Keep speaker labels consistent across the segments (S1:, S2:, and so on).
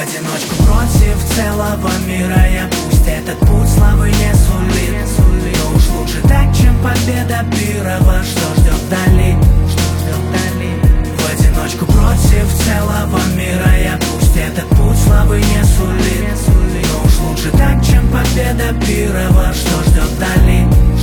S1: одиночку против целого мира я. Пусть этот путь славы не сулит, но уж лучше так, чем победа пирова. Что ждет вдали? В одиночку против целого мира я. Пусть этот путь славы не сулит, но уж лучше так, чем победа пирова. Что ждет вдали?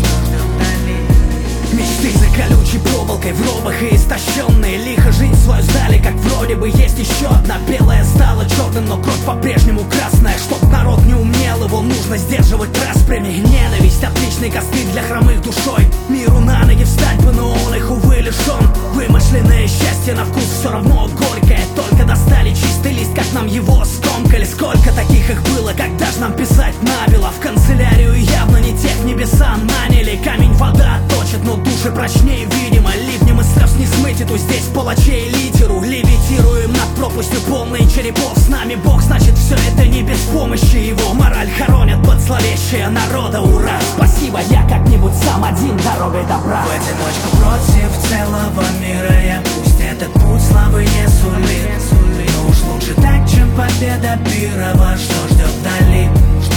S2: Мечты за колючей проволокой, в робах и истощенные. Лихо жизнь свою сдали, как вроде бы есть еще одна. Белая стала черным, но кровь по-прежнему красная. Чтоб народ не умнел, его нужно сдерживать распрями. Ненависть — отличный костыль для хромых душой. Миру на ноги встать бы, но он их, увы, лишен. Вымышленное счастье на вкус все равно горькое. Только достали чистый лист, как нам его скомкали. Сколько таких их было, когда ж нам писать набело? В канцелярию явно не тех небеса наняли. Камень вода точит, но души прочнее, видимо. Ливнем из слез не смыть эту здесь палачей литеру. Левитируем над пропастью полной черепов. С нами Бог, значит все это не без помощи его. Мораль хоронят под зловещее народа, ура! Спасибо, я как-нибудь сам один дорогой добра.
S1: В одиночку против целого мира я. Пусть этот путь славы не сулит, но уж лучше так, чем победа пирова. Что ждет вдали?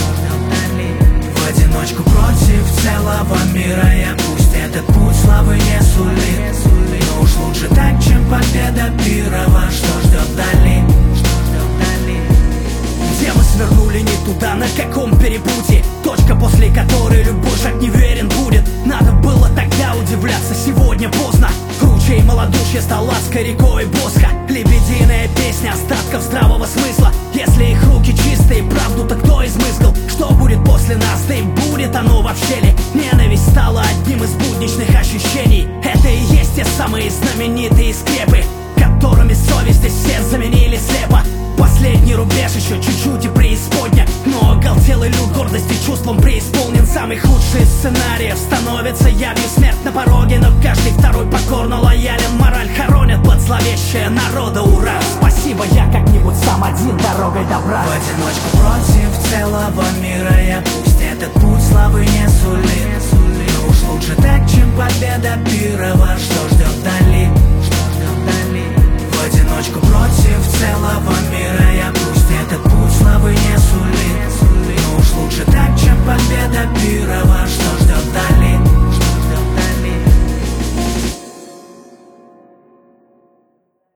S1: В одиночку против целого мира я. Пусть этот путь славы не сулит, но уж лучше так, чем победа пирова. Что ждет вдали?
S2: Где мы свернули не туда, на каком перепутье? Точка, после которой любой шаг неверен будет. Надо было тогда удивляться, сегодня поздно. Круче и малодушье стал адской рекой Боска. Лебединая песня остатков здравого смысла. Если их руки чистые, правду-то кто измыслил? Что будет после нас, да и будет оно вообще ли? Ненависть стала одним из будничных ощущений. Это и есть те самые знаменитые скрепы, которыми совесть здесь все заменили слепо. Последний рубеж, еще чуть-чуть и преисподня. Но оголтелый люд гордости чувством преисполнен. Самый худший из сценариев становится явью. Смерть на пороге, но каждый второй покорно лоялен. Мораль хоронят под зловещее народа, ура! Спасибо, я как-нибудь сам один дорогой добра.
S1: В одиночку против целого мира я. Пусть этот путь славы не сулит, но уж лучше так, чем победа пирова. Что ждет вдали? В одиночку против целого